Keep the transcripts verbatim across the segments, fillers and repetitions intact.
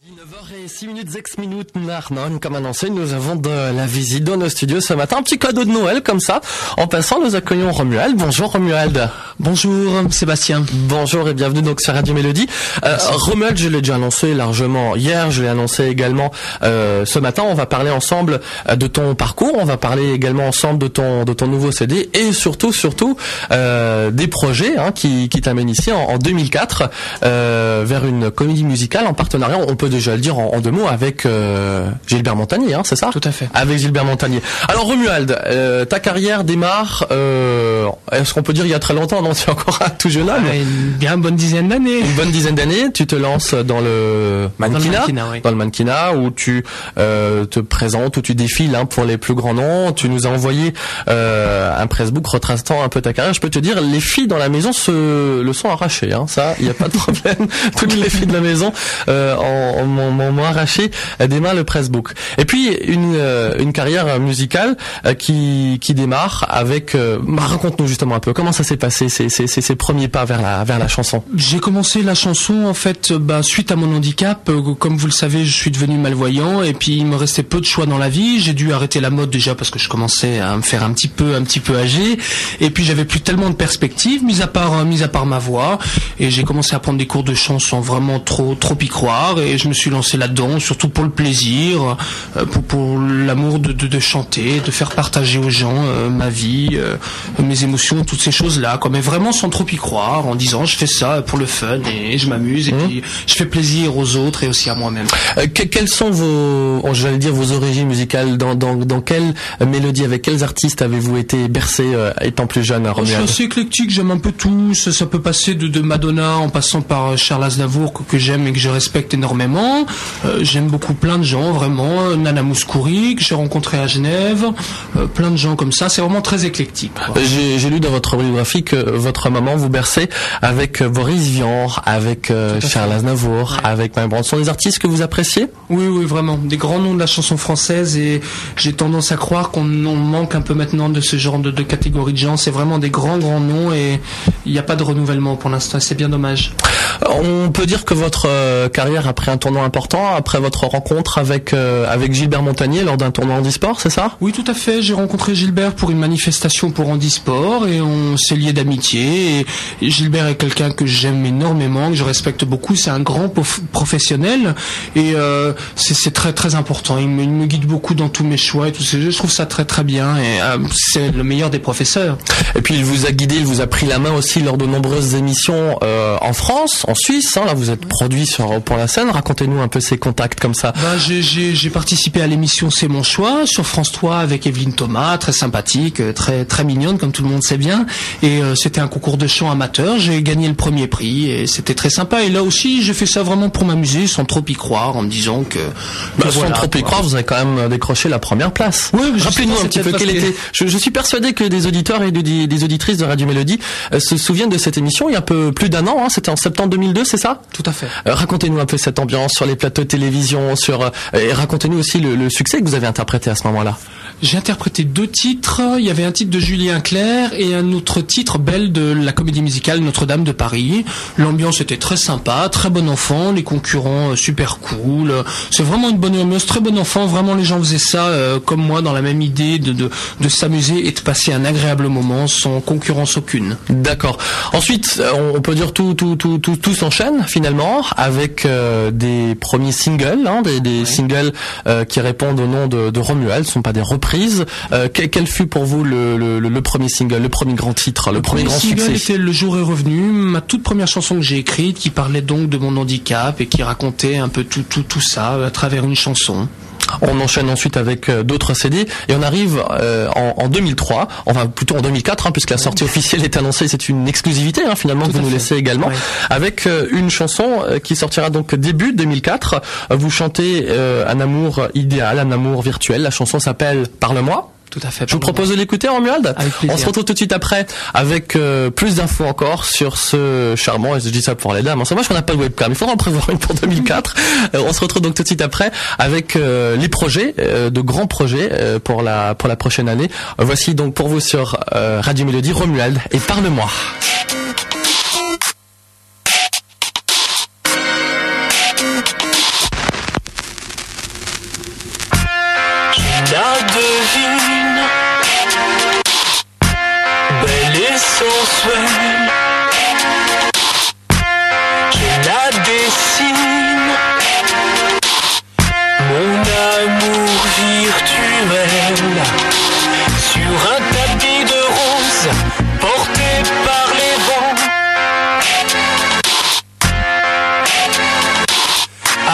dix-neuf heures zéro six minutes, six minutes, Narnon, comme annoncé, nous avons de la visite dans nos studios ce matin. Un petit cadeau de Noël, comme ça. En passant, nous accueillons Romuald. Bonjour Romuald. Bonjour Sébastien. Bonjour et bienvenue donc sur Radio Mélodie. Euh, Romuald, je l'ai déjà annoncé largement hier, je l'ai annoncé également euh, ce matin. On va parler ensemble de ton parcours, on va parler également ensemble de ton de ton nouveau C D et surtout, surtout euh, des projets hein, qui, qui t'amènent ici en, en deux mille quatre euh, vers une comédie musicale en partenariat. On peut déjà le dire en, en deux mots avec euh, Gilbert Montagnier, hein, c'est ça ? Tout à fait. Avec Gilbert Montagnier. Alors Romuald, euh, ta carrière démarre, euh, est-ce qu'on peut dire il y a très longtemps ? Non, c'est encore un tout jeune homme. Ah, une bien bonne dizaine d'années. Une bonne dizaine d'années. Tu te lances dans le mannequinat, dans le mannequinat, oui. dans le mannequinat où tu euh, te présentes, où tu défiles hein, pour les plus grands noms. Tu nous as envoyé euh, un pressbook retraçant un peu ta carrière. Je peux te dire, les filles dans la maison se le sont arrachées. Hein, ça, il n'y a pas de problème. Toutes les filles de la maison euh, en, en, m'ont, m'ont arraché des mains le pressbook. Et puis une euh, une carrière musicale euh, qui qui démarre avec. Euh, bah, raconte-nous justement un peu comment ça s'est passé ces ces ces, ces premiers pas vers la vers la chanson. J'ai commencé la chanson en fait bah, suite à mon handicap. Euh, comme vous le savez, je suis devenu malvoyant et puis il me restait peu de choix dans la vie. J'ai dû arrêter la mode déjà parce que je commençais à me faire un petit peu un petit peu âgé et puis j'avais plus tellement de perspectives mis à part euh, mis à part ma voix et j'ai commencé à prendre des cours de chant sans vraiment trop trop y croire et je me suis lancé là-dedans surtout pour le plaisir, euh, pour pour l'amour de, de de chanter, de faire partager aux gens euh, ma vie, euh, mes émotions, toutes ces choses-là quoi, mais vraiment sans trop y croire, en disant je fais ça pour le fun et je m'amuse et mmh. puis je fais plaisir aux autres et aussi à moi-même. Euh, que, quelles sont vos, oh, j'allais dire vos origines musicales, dans dans dans quelle mélodie, avec quels artistes avez-vous été bercé euh, étant plus jeune, Romuald ? Je suis assez éclectique, j'aime un peu tout, ça, ça peut passer de, de Madonna en passant par Charles Aznavour que, que j'aime et que je respecte énormément. Euh, j'aime beaucoup plein de gens, vraiment, Nana Mouskouri que j'ai rencontré à Genève, euh, plein de gens comme ça, c'est vraiment très éclectique. J'ai, j'ai lu dans votre biographie que votre maman vous berçait avec Boris Vian, avec euh, Charles Aznavour, ouais. avec Mike Brandt. Ce sont des artistes que vous appréciez ? Oui, oui, vraiment. Des grands noms de la chanson française et j'ai tendance à croire qu'on on manque un peu maintenant de ce genre de, de catégorie de gens. C'est vraiment des grands, grands noms et il n'y a pas de renouvellement pour l'instant. C'est bien dommage. On peut dire que votre euh, carrière a pris un tournant important après votre rencontre avec euh, avec Gilbert Montagnier lors d'un tournoi handisport, c'est ça ? Oui, tout à fait. J'ai rencontré Gilbert pour une manifestation pour handisport et on s'est liés d'amitié. Et, et Gilbert est quelqu'un que j'aime énormément, que je respecte beaucoup. C'est un grand pof- professionnel et euh, c'est, c'est très très important. Il me, il me guide beaucoup dans tous mes choix et tout ça. Je trouve ça très très bien et euh, c'est le meilleur des professeurs. Et puis il vous a guidé, il vous a pris la main aussi lors de nombreuses émissions euh, en France, en Suisse. Hein, là, vous êtes produit sur Pour la scène. Racontez-nous un peu ces contacts comme ça. Ben, j'ai, j'ai, j'ai participé à l'émission C'est mon choix sur France trois avec Evelyne Thomas, très sympathique, très très mignonne comme tout le monde sait bien. Et euh, c'était un concours de chant amateur. J'ai gagné le premier prix et c'était très sympa. Et là aussi, j'ai fait ça vraiment pour m'amuser, sans trop y croire, en me disant que. Bah, que sans voilà, trop y quoi. croire, vous avez quand même décroché la première place. Oui, rappelez-nous un petit peu quelle était. Je, je suis persuadé que des auditeurs et des, des auditrices de Radio Mélodie euh, se souviennent de cette émission il y a un peu plus d'un an. Hein, c'était en septembre deux mille deux, c'est ça ? Tout à fait. Euh, racontez-nous un peu cette ambiance sur les plateaux de télévision, sur euh, et racontez-nous aussi le, le succès que vous avez interprété à ce moment-là. J'ai interprété deux titres. Il y avait un titre de Julien Clerc et un autre titre, Belle, de la comédie musicale Notre-Dame de Paris. L'ambiance était très sympa, très bon enfant, les concurrents euh, super cool. C'est vraiment une bonne ambiance, très bon enfant. Vraiment, les gens faisaient ça euh, comme moi, dans la même idée de, de, de s'amuser et de passer un agréable moment sans concurrence aucune. D'accord. Ensuite, on peut dire tout tout tout tout, tout s'enchaîne finalement avec euh, des premiers singles, hein, des, des ouais. singles euh, qui répondent au nom de, de Romuald, ce ne sont pas des reprises. Euh, quel, quel fut pour vous le, le, le premier single, le premier grand titre, le, le premier, premier grand single succès ? C'était Le jour est revenu, ma toute première chanson que j'ai écrite, qui parlait donc de mon handicap et qui racontait un peu tout tout tout ça à travers une chanson. On enchaîne ensuite avec euh, d'autres C D et on arrive euh, en, en deux mille trois, enfin plutôt en deux mille quatre, hein, puisque la sortie officielle est annoncée. C'est une exclusivité hein, finalement Tout que vous nous fait. laissez également, oui. avec euh, une chanson euh, qui sortira donc début deux mille quatre. Euh, vous chantez euh, un amour idéal, un amour virtuel. La chanson s'appelle Parle-moi. Tout à fait. Je vous propose de l'écouter, Romuald. On se retrouve tout de suite après avec euh, plus d'infos encore sur ce charmant, et je dis ça pour les dames, c'est dommage qu'on n'a pas de webcam, il faudra en prévoir une pour deux mille quatre. euh, on se retrouve donc tout de suite après avec euh, les projets, euh, de grands projets euh, pour la pour la prochaine année. Euh, voici donc pour vous sur euh, Radio Mélodie, Romuald et Parle-moi.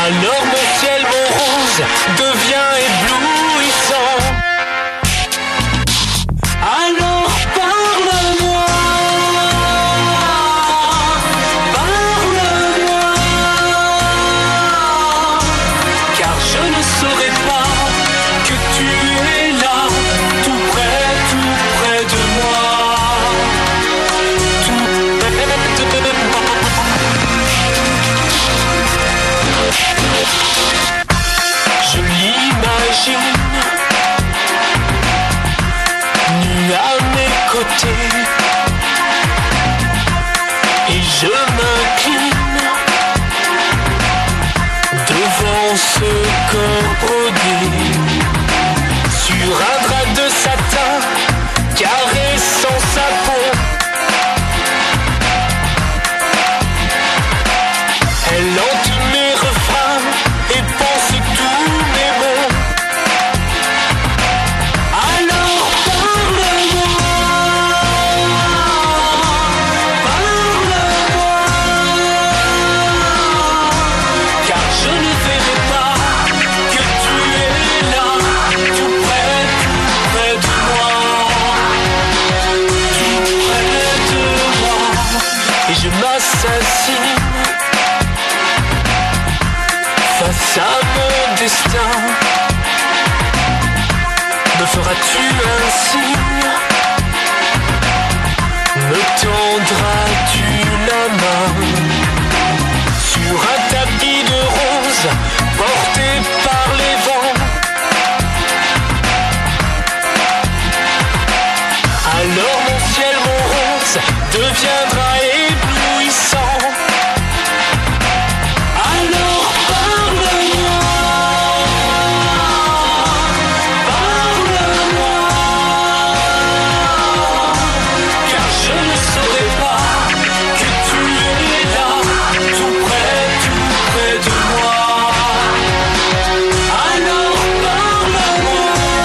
Alors mon ciel, mon rose devient éblouissant. Alors parle-moi, parle-moi, car je ne saurais pas que tu es là, tout près, tout près de moi, tout près de moi. Je l'imagine, nu à mes côtés, et je m'incline devant ce corps brodé sur un drap de satin caressant sa peau. Elle hante mes refrains et pense tous mes mots. Alors parle-moi, parle-moi, car je ne verrai pas que tu es là, tout près, tout près de moi, tout près de moi, et je m'assassine face à mon destin. Me feras-tu un signe? Me tendras-tu la main sur un tapis de roses porté par les vents? Alors mon ciel, mon rose deviendra éblouissant. Alors parle-moi, parle-moi, car je ne saurais pas que tu es là, tout près, tout près de moi. Alors parle-moi,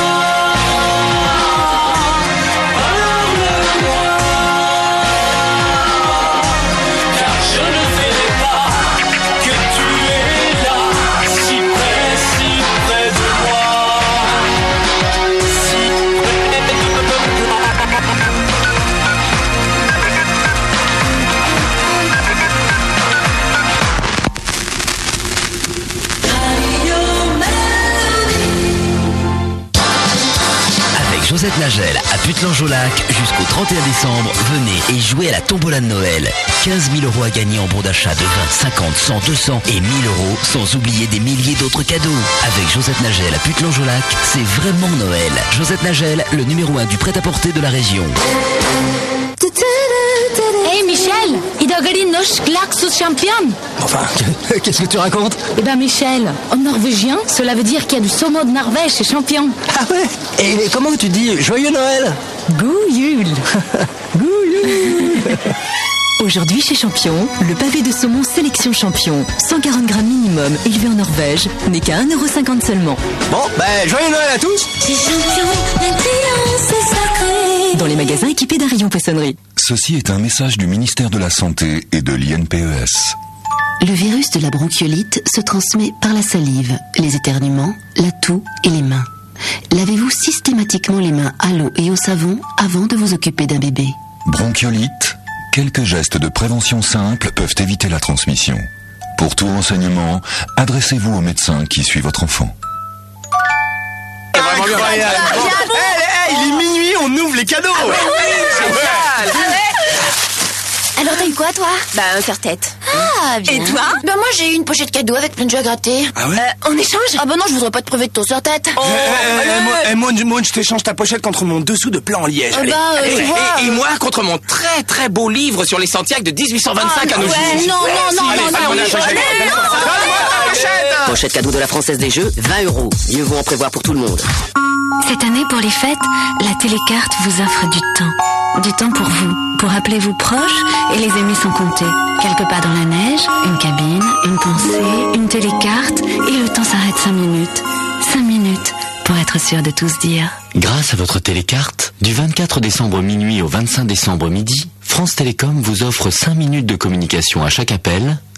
parle-moi, car je ne verrai pas que tu es là, si près, si près de moi, si près de moi. Avec Josette Nagel à Putelange-au-Lac jusqu'au trente et un décembre, venez et jouez à la tombola de Noël. quinze mille euros à gagner en bon d'achat de vingt, cinquante, cent, deux cents et mille euros, sans oublier des milliers d'autres cadeaux. Avec Josette Nagel à Putelange-au-Lac, c'est vraiment Noël. Josette Nagel, le numéro un du prêt-à-porter de la région. Hey Michel, Idogari Nosh Klaxus Champion. Enfin, qu'est-ce que tu racontes? Eh ben Michel, en norvégien, cela veut dire qu'il y a du saumon de Norvège chez Champion. Ah ouais? Et comment tu dis Joyeux Noël? God jul. God jul. Aujourd'hui chez Champion, le pavé de saumon sélection Champion, cent quarante grammes minimum, élevé en Norvège, n'est qu'à un euro cinquante seulement. Bon, ben, joyeux Noël à tous. Chez Champion, l'ambiance est sacrée. Dans les magasins équipés d'un rayon poissonnerie. Ceci est un message du ministère de la Santé et de l'I N P E S. Le virus de la bronchiolite se transmet par la salive, les éternuements, la toux et les mains. Lavez-vous systématiquement les mains à l'eau et au savon avant de vous occuper d'un bébé. Bronchiolite, quelques gestes de prévention simples peuvent éviter la transmission. Pour tout renseignement, adressez-vous au médecin qui suit votre enfant. Incroyable. Hey, hey, il est minuit, on ouvre les cadeaux. Ah ouais, oui, génial. Alors t'as eu quoi toi? Bah un serre-tête. Ah bien. Et toi? Bah moi j'ai eu une pochette cadeau avec plein de jeux à gratter. Ah ouais? Euh, en échange? Ah bah non, je voudrais pas te priver de ton sur-tête. Oh, Eh, allez. moi, eh, moi, moi, je t'échange ta pochette contre mon dessous de plan en liège. Ah Allez. bah, euh, Allez. tu Eh, vois, eh, Et moi contre mon très très beau livre sur les Santiago de dix-huit cent vingt-cinq à nos ouais, jours. non, non, non, Allez, non, ça, non, on a non, changé. allez, Donne-moi ta pochette. Pochette cadeau de la Française des Jeux, vingt euros. Mieux vaut en prévoir pour tout le monde. Cette année, pour les fêtes, la télécarte vous offre du temps. Du temps pour vous, pour appeler vos proches et les aimer sans compter. Quelque part dans la neige, une cabine, une pensée, une télécarte, et le temps s'arrête cinq minutes. Cinq minutes pour être sûr de tout se dire. Grâce à votre télécarte, du vingt-quatre décembre minuit au vingt-cinq décembre midi, France Télécom vous offre cinq minutes de communication à chaque appel,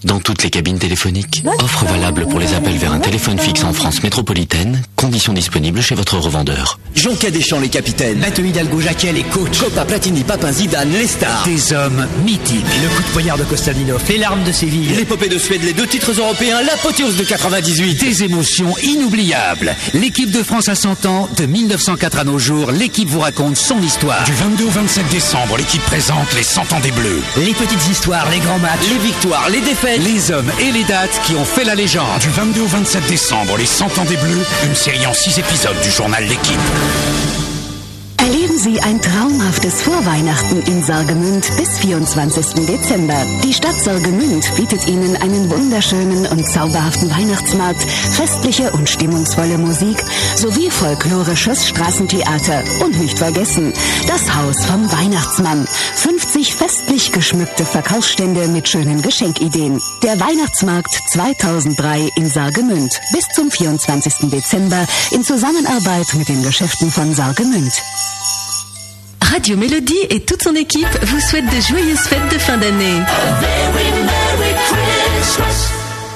dans toutes les cabines téléphoniques. Offre valable pour les appels vers un téléphone fixe en France métropolitaine. Conditions disponibles chez votre revendeur. Jonca Deschamps les capitaines. Bateau Hidalgo Jacquet les coachs. Copa Platini Papin Zidane les stars. Des hommes mythiques. Le coup de poignard de Kostadinov. Les larmes de Séville. L'épopée de Suède, les deux titres européens, l'apothéose de quatre-vingt-dix-huit. Des émotions inoubliables. L'équipe de France à cent ans, de mille neuf cent quatre à nos jours, l'équipe vous raconte son histoire. Du vingt-deux au vingt-sept décembre, l'équipe présente les cent ans des Bleus. Les petites histoires, les grands matchs, les victoires, les défaites, les hommes et les dates qui ont fait la légende. Du vingt-deux au vingt-sept décembre, les cent ans des Bleus, une série en six épisodes du journal L'équipe. Erleben Sie ein traumhaftes Vorweihnachten in Sorgemünd bis vierundzwanzigsten Dezember. Die Stadt Sorgemünd bietet Ihnen einen wunderschönen und zauberhaften Weihnachtsmarkt, festliche und stimmungsvolle Musik sowie folklorisches Straßentheater. Und nicht vergessen, das Haus vom Weihnachtsmann. fünfzig festlich geschmückte Verkaufsstände mit schönen Geschenkideen. Der Weihnachtsmarkt zweitausenddrei in Sorgemünd bis zum vierundzwanzigsten Dezember in Zusammenarbeit mit den Geschäften von Sorgemünd. Radio Mélodie et toute son équipe vous souhaitent de joyeuses fêtes de fin d'année. A very Merry Christmas.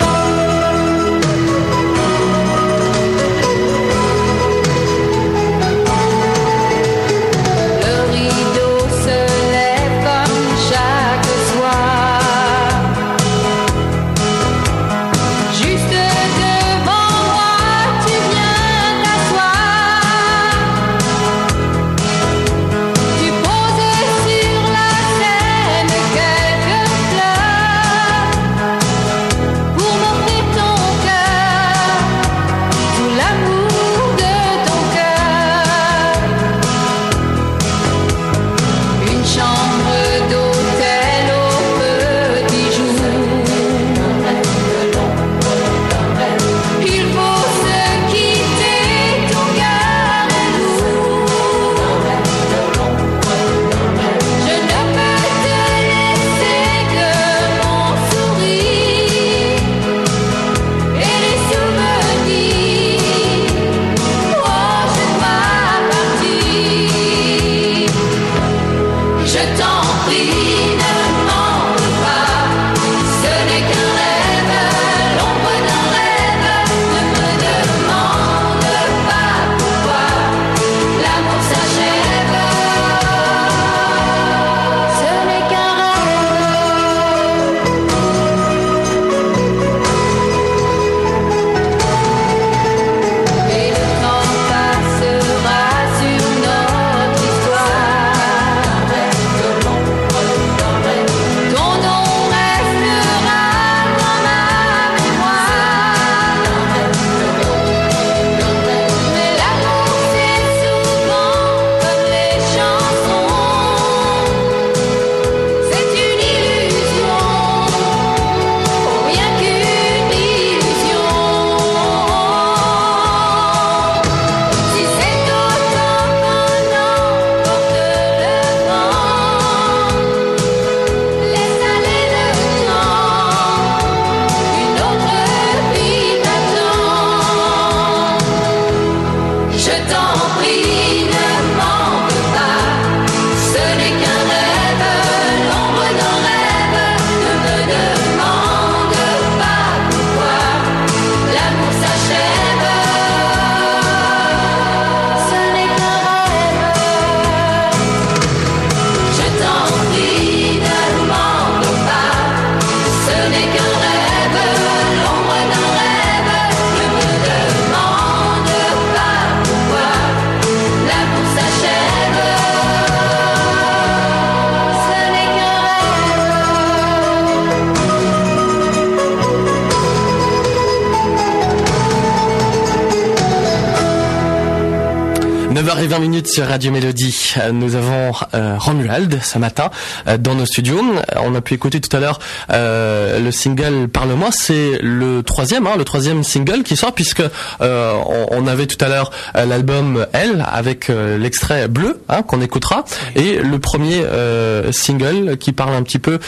neuf heures vingt minutes sur Radio Mélodie. Nous avons euh, Romuald ce matin euh, dans nos studios. On a pu écouter tout à l'heure euh, le single Parle-moi. C'est le troisième, hein, le troisième single qui sort puisque euh, on, on avait tout à l'heure euh, l'album Elle avec euh, l'extrait Bleu hein, qu'on écoutera et le premier euh, single qui parle un petit peu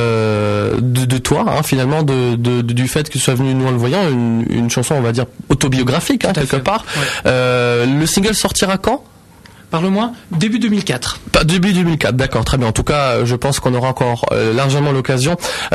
euh, de, de toi hein, finalement de, de, de, du fait que tu sois venu nous en le voyant une, une chanson on va dire autobiographique hein, quelque part. Ouais. Euh, le single sortira quand ? Parle-moi, début deux mille quatre. Pas début deux mille quatre, d'accord, très bien. En tout cas, je pense qu'on aura encore euh, largement l'occasion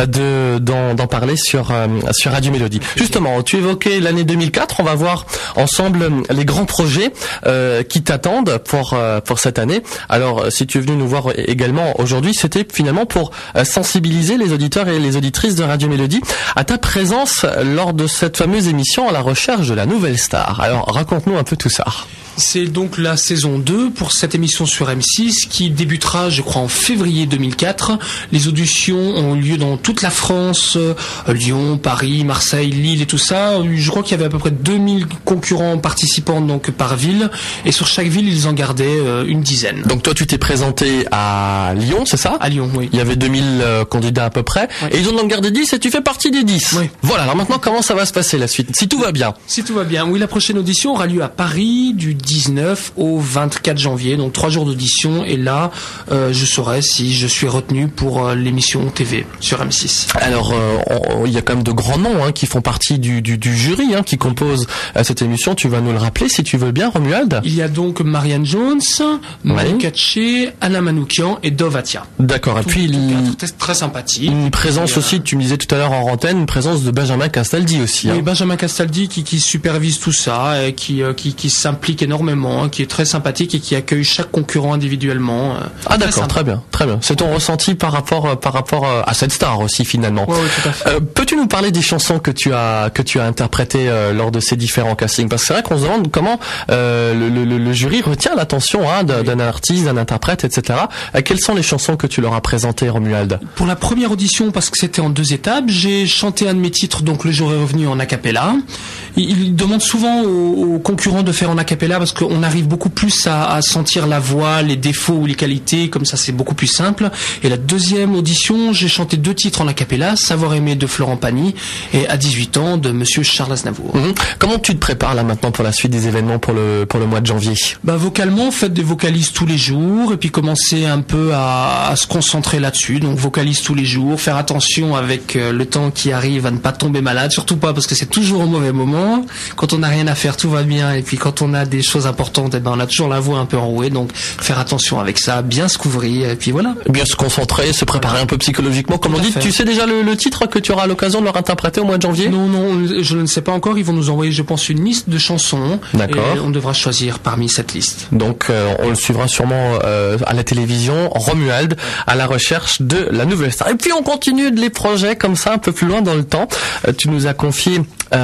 de d'en, d'en parler sur euh, sur Radio Mélodie. Justement, tu évoquais l'année deux mille quatre. On va voir ensemble les grands projets euh, qui t'attendent pour euh, pour cette année. Alors, si tu es venu nous voir également aujourd'hui, c'était finalement pour euh, sensibiliser les auditeurs et les auditrices de Radio Mélodie à ta présence lors de cette fameuse émission à la recherche de la nouvelle star. Alors, raconte-nous un peu tout ça. C'est donc la saison deux pour cette émission sur M six qui débutera, je crois, en février deux mille quatre. Les auditions ont lieu dans toute la France, euh, Lyon, Paris, Marseille, Lille et tout ça. Je crois qu'il y avait à peu près deux mille concurrents participants donc par ville. Et sur chaque ville, ils en gardaient euh, une dizaine. Donc toi, tu t'es présenté à Lyon, c'est ça ? À Lyon, oui. Il y avait deux mille euh, candidats à peu près. Oui. Et ils en ont gardé dix et tu fais partie des dix. Oui. Voilà, alors maintenant, comment ça va se passer la suite ? Si tout va bien. Si tout va bien. Oui, la prochaine audition aura lieu à Paris du dix-neuf au vingt-quatre janvier, donc trois jours d'audition, et là euh, je saurai si je suis retenu pour euh, l'émission T V sur M six. Alors euh, il y a quand même de grands noms hein, qui font partie du, du, du jury hein, qui compose euh, cette émission, tu vas nous le rappeler si tu veux bien, Romuald. Il y a donc Marianne Jones, Manu Katché, Anna Manoukian et Dov Atia. D'accord, et puis il... très, très sympathique. Une présence et, aussi, euh... tu me disais tout à l'heure en antenne, une présence de Benjamin Castaldi aussi. Oui, hein. Benjamin Castaldi qui, qui supervise tout ça et qui, euh, qui, qui s'implique énormément, qui est très sympathique et qui accueille chaque concurrent individuellement. Ah d'accord, très bien, très bien. C'est ton ressenti par rapport par rapport à cette star aussi finalement. Oui, oui, tout à fait. Euh, peux-tu nous parler des chansons que tu as que tu as interprétées euh, lors de ces différents castings ? Parce que c'est vrai qu'on se demande comment euh, le, le, le jury retient l'attention hein, d'un, oui. d'un artiste, d'un interprète, et cetera. Euh, quelles sont les chansons que tu leur as présentées, Romuald ? Pour la première audition, parce que c'était en deux étapes, j'ai chanté un de mes titres, donc Le jour est revenu en a cappella. Il, il demande souvent aux, aux concurrents de faire en a cappella parce qu'on arrive beaucoup plus à, à sentir la voix, les défauts ou les qualités, comme ça c'est beaucoup plus simple. Et la deuxième audition, j'ai chanté deux titres en a cappella, Savoir aimer de Florent Pagny et À dix-huit ans de Monsieur Charles Aznavour. Mmh. Comment tu te prépares là maintenant pour la suite des événements pour le pour le mois de janvier ? Bah vocalement, faites des vocalises tous les jours et puis commencer un peu à, à se concentrer là-dessus. Donc vocalise tous les jours, faire attention avec euh, le temps qui arrive à ne pas tomber malade, surtout pas parce que c'est toujours au mauvais moment. Quand on n'a rien à faire, tout va bien, et puis quand on a des choses importantes, eh ben on a toujours la voix un peu enrouée, donc faire attention avec ça, bien se couvrir, et puis voilà. Bien se concentrer, se préparer voilà. un peu psychologiquement, comme on dit. Tu sais déjà le, le titre que tu auras l'occasion de leur interpréter au mois de janvier ? Non, non, je ne sais pas encore. Ils vont nous envoyer, je pense, une liste de chansons. D'accord. Et on devra choisir parmi cette liste. Donc, euh, on le suivra sûrement euh, à la télévision. Romuald, à la recherche de la nouvelle star. Et puis, on continue de les projets comme ça, un peu plus loin dans le temps. Euh, tu nous as confié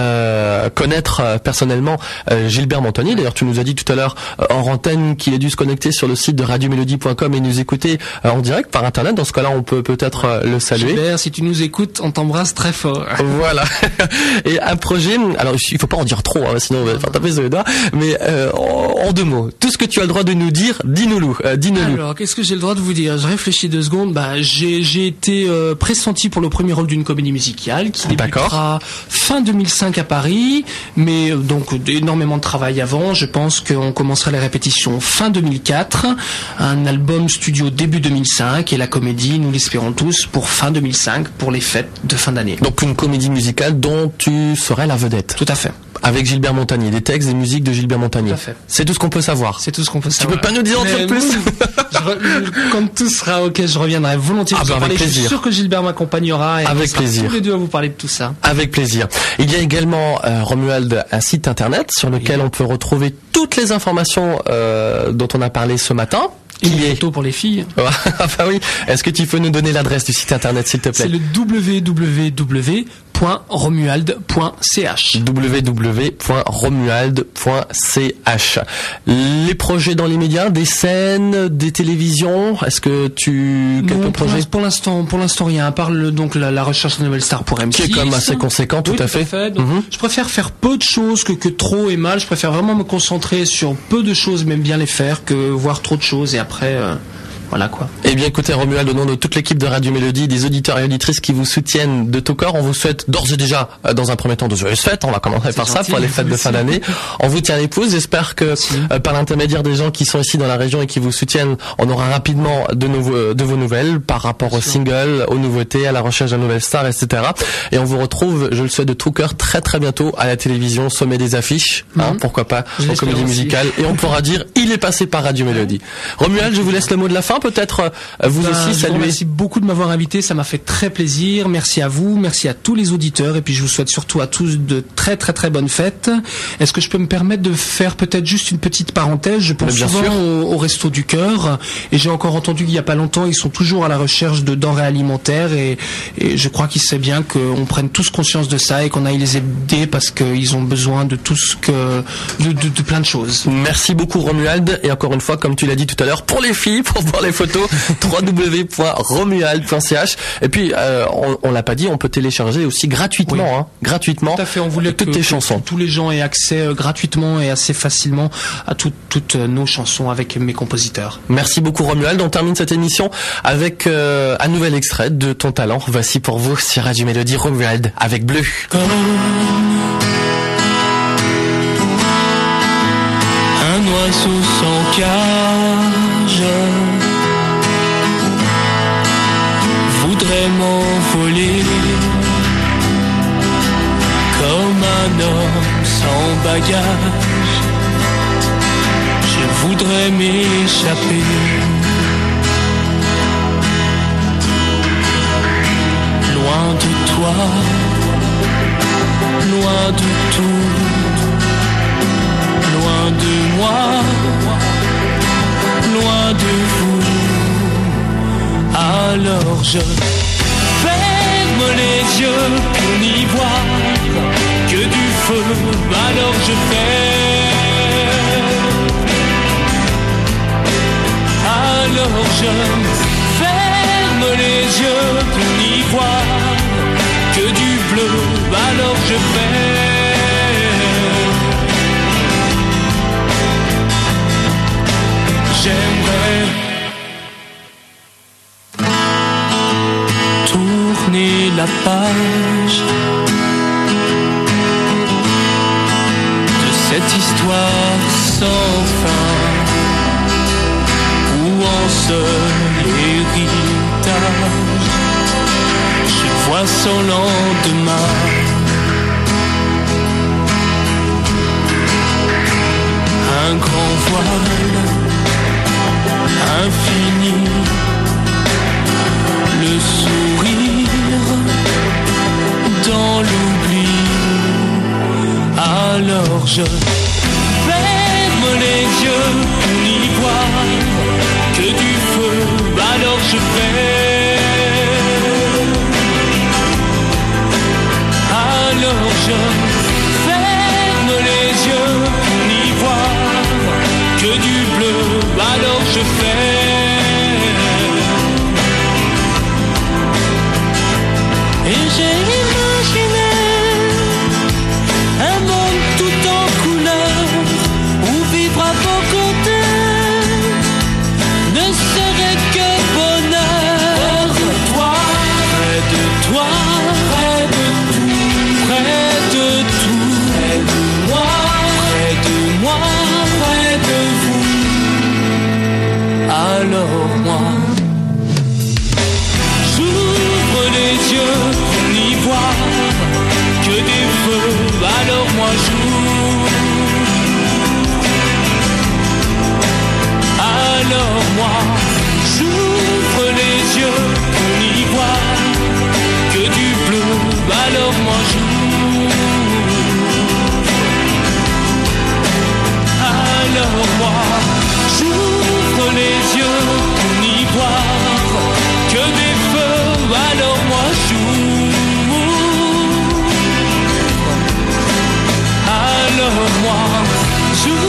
euh, connaître euh, personnellement euh, Gilbert Montagnier. D'ailleurs, tu nous as dit tout à l'heure euh, en antenne qu'il a dû se connecter sur le site de radio mélodie point com et nous écouter euh, en direct par internet. Dans ce cas-là, on peut peut-être euh, le saluer. Gilbert, si tu nous écoutes, on t'embrasse très fort. Voilà. Et un projet, alors il faut pas en dire trop, hein, sinon on va faire taper sur les doigts, mais euh, en, en deux mots, tout ce que tu as le droit de nous dire, dis-nous-le. Euh, dis-nous-le. Alors, qu'est-ce que j'ai le droit de vous dire ? Je réfléchis deux secondes. Bah, j'ai, j'ai été euh, pressenti pour le premier rôle d'une comédie musicale qui débutera fin deux mille cinq à Paris, mais euh, donc énormément de travail avant. Je pense qu'on commencera les répétitions fin deux mille quatre, un album studio début deux mille cinq et la comédie, nous l'espérons tous, pour fin deux mille cinq, pour les fêtes de fin d'année. Donc une comédie musicale dont tu serais la vedette. Tout à fait. Avec Gilbert Montagnier, des textes, des musiques de Gilbert Montagnier. Tout à fait. C'est tout ce qu'on peut savoir. C'est tout ce qu'on peut savoir. Tu peux pas nous dire en plus je re... Quand tout sera ok, je reviendrai volontiers. Ah bah avec plaisir. Je suis sûr que Gilbert m'accompagnera et avec on sera plaisir. tous les deux à vous parler de tout ça. Avec plaisir. Il y a également euh, Romuald, un site internet sur lequel oui. on peut retrouver toutes les informations euh, dont on a parlé ce matin. Et les photos pour les filles. Enfin oui. Est-ce que tu peux nous donner l'adresse du site internet, s'il te plaît ? C'est le w w w point romuald point c h. w w w point romuald point c h. Les projets dans les médias, des scènes, des télévisions. Est-ce que tu quelques non, projets ? Pour l'instant, pour l'instant rien. À part le, donc la, la recherche de nouvelle star pour M six. Qui est quand même assez conséquent, tout oui, à fait. Tout à fait. Donc, mm-hmm. Je préfère faire peu de choses que que trop et mal. Je préfère vraiment me concentrer sur peu de choses, même bien les faire, que voir trop de choses et après. Euh... voilà quoi. Eh bien écoutez Romuald, au nom de toute l'équipe de Radio Mélodie, des auditeurs et auditrices qui vous soutiennent de tout cœur, on vous souhaite d'ores et déjà, dans un premier temps, de joyeuses fêtes. On va commencer par gentil, ça pour les fêtes de fin d'année. On vous tient les pouces. J'espère que euh, par l'intermédiaire des gens qui sont ici dans la région et qui vous soutiennent, on aura rapidement de, nouveaux, de vos nouvelles par rapport aux singles, aux nouveautés, à la recherche d'un nouvelle star, et cetera. Et on vous retrouve, je le souhaite de tout cœur, très très bientôt à la télévision, sommet des affiches, mmh. hein, pourquoi pas, en comédie musicale. Et on pourra dire, il est passé par Radio Mélodie. Romuald, je vous laisse le mot de la fin, peut-être euh, vous ben, aussi saluer. Je vous remercie beaucoup de m'avoir invité, ça m'a fait très plaisir. Merci à vous, merci à tous les auditeurs, et puis je vous souhaite surtout à tous de très très très bonnes fêtes. Est-ce que je peux me permettre de faire peut-être juste une petite parenthèse? Je pense souvent au, au Resto du Cœur, et j'ai encore entendu qu'il y a pas longtemps, ils sont toujours à la recherche de denrées alimentaires, et, et je crois qu'il serait bien qu'on prenne tous conscience de ça et qu'on aille les aider parce qu'ils ont besoin de tout ce que, de, de, de plein de choses. Merci beaucoup Romuald, et encore une fois, comme tu l'as dit tout à l'heure, pour les filles, pour voir les photos, w w w point romuald point c h. Et puis, euh, on, on l'a pas dit, on peut télécharger aussi gratuitement, oui. hein, gratuitement. Tout à fait, on voulait toutes que, tes que, chansons. Que tous les gens aient accès euh, gratuitement et assez facilement à tout, toutes nos chansons avec mes compositeurs. Merci beaucoup Romuald. On termine cette émission avec euh, un nouvel extrait de ton talent. Voici pour vous sur Radio Mélodie, Romuald avec Bleu. Comme un oiseau sans cage voudrait m'envoler, comme un homme sans bagage, je voudrais m'échapper. Loin de toi, loin de tout, loin de moi, loin de vous. Alors je ferme les yeux pour n'y voir que du feu. Alors je ferme, alors je ferme les yeux pour n'y voir que du bleu. Alors je ferme, j'aimerais tourner la page de cette histoire sans fin, où en seul héritage je vois son lendemain. Un grand voile infini, le sourire dans l'oubli. Alors je ferme les yeux pour n'y voir que du feu. Alors je ferme, alors je ferme les yeux pour n'y voir que du bleu. Alors je ferme, et j'ai imaginé un monde tout en couleurs, où vivre à vos côtés ne serait que bonheur. Près de toi, près de toi, près de tout, près de tout, près de moi, près de moi, près de vous. Alors moi, j'ouvre les yeux pour n'y voir que des feux. Alors moi j'ouvre, alors moi j'ouvre les yeux pour n'y voir que du bleu. Alors moi j'ouvre, alors moi j'ouvre les yeux pour n'y voir que des feux. Alors moi j'ouvre, alors moi j'ouvre.